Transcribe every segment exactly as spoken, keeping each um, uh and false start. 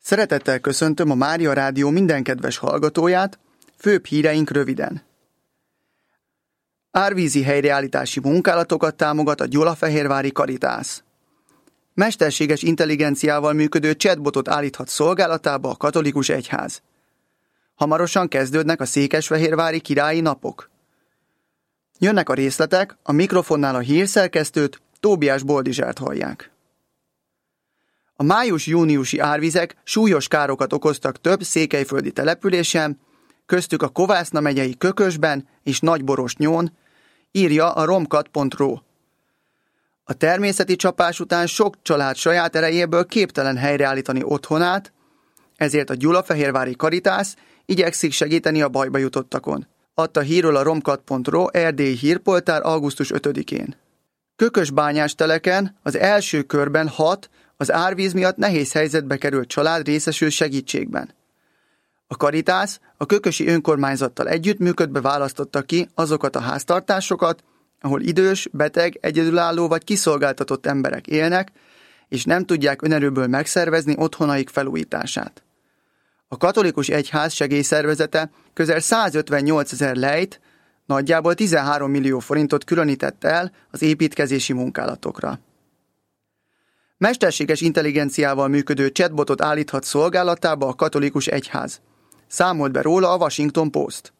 Szeretettel köszöntöm a Mária Rádió minden kedves hallgatóját, főbb híreink röviden. Árvízi helyreállítási munkálatokat támogat a gyulafehérvári Caritas. Mesterséges intelligenciával működő chatbotot állíthat szolgálatába a katolikus egyház. Hamarosan kezdődnek a székesfehérvári királyi napok. Jönnek a részletek, a mikrofonnál a hírszerkesztőt, Tóbiás Boldizsárt hallják. A május-júniusi árvizek súlyos károkat okoztak több székelyföldi településen, köztük a Kovászna megyei Kökösben és Nagyborosnyón, írja a romkat pont ru. A természeti csapás után sok család saját erejéből képtelen helyreállítani otthonát, ezért a gyulafehérvári Caritas igyekszik segíteni a bajba jutottakon. Adta hírről a romkat pont ru erdélyi hírpoltár augusztus ötödikén. Kökösbányás teleken az első körben hat az árvíz miatt nehéz helyzetbe került család részesül segítségben. A Caritas a kökösi önkormányzattal együttműködve választotta ki azokat a háztartásokat, ahol idős, beteg, egyedülálló vagy kiszolgáltatott emberek élnek, és nem tudják önerőből megszervezni otthonaik felújítását. A katolikus egyház segélyszervezete közel százötvennyolcezer lejt, nagyjából tizenhárom millió forintot különített el az építkezési munkálatokra. Mesterséges intelligenciával működő chatbotot állíthat szolgálatába a katolikus egyház. Számolt be róla a Washington Post.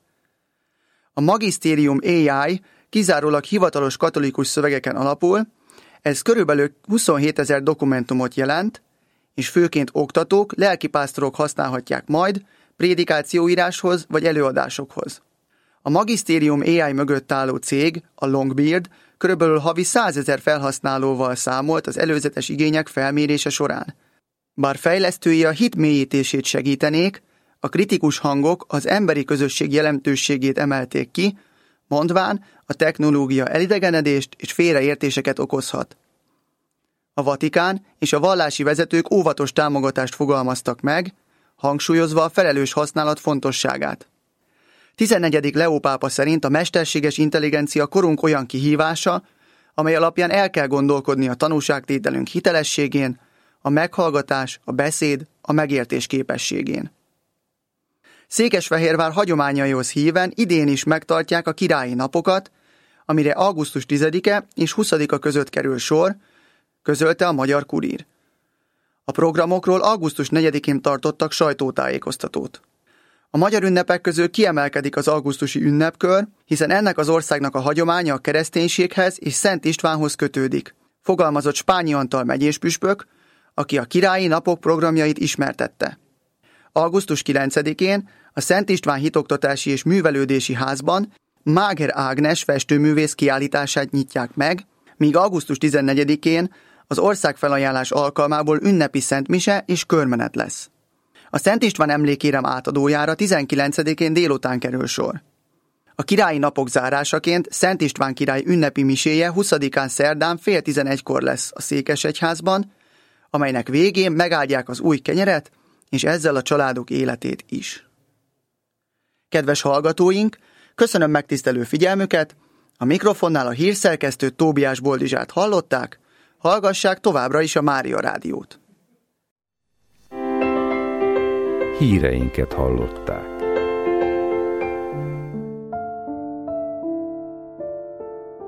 A Magisterium á i kizárólag hivatalos katolikus szövegeken alapul, ez körülbelül huszonhétezer dokumentumot jelent, és főként oktatók, lelkipásztorok használhatják majd prédikációíráshoz vagy előadásokhoz. A Magisterium á i mögött álló cég, a Longbeard, körülbelül havi százezer felhasználóval számolt az előzetes igények felmérése során. Bár fejlesztői a hit mélyítését segítenék, a kritikus hangok az emberi közösség jelentőségét emelték ki, mondván a technológia elidegenedést és félreértéseket okozhat. A Vatikán és a vallási vezetők óvatos támogatást fogalmaztak meg, hangsúlyozva a felelős használat fontosságát. tizennegyedik Leó pápa szerint a mesterséges intelligencia korunk olyan kihívása, amely alapján el kell gondolkodni a tanúságtételünk hitelességén, a meghallgatás, a beszéd, a megértés képességén. Székesfehérvár hagyományaihoz híven idén is megtartják a királyi napokat, amire augusztus tizedike és huszadika között kerül sor, közölte a Magyar Kurír. A programokról augusztus negyedikén tartottak sajtótájékoztatót. A magyar ünnepek közül kiemelkedik az augusztusi ünnepkör, hiszen ennek az országnak a hagyománya a kereszténységhez és Szent Istvánhoz kötődik, fogalmazott Spányi Antal megyéspüspök, aki a királyi napok programjait ismertette. augusztus kilencedikén a Szent István hitoktatási és művelődési házban Máger Ágnes festőművész kiállítását nyitják meg, míg augusztus tizennegyedikén az országfelajánlás alkalmából ünnepi szentmise és körmenet lesz. A Szent István emlékérem átadójára tizenkilencedikén délután kerül sor. A királyi napok zárásaként Szent István király ünnepi miséje huszadikán szerdán fél tizenegykor lesz a Székesegyházban, amelynek végén megáldják az új kenyeret, és ezzel a családok életét is. Kedves hallgatóink, köszönöm megtisztelő figyelmüket, a mikrofonnál a hírszerkesztőt Tóbiás Boldizsárt hallották, hallgassák továbbra is a Mária Rádiót. Híreinket hallották.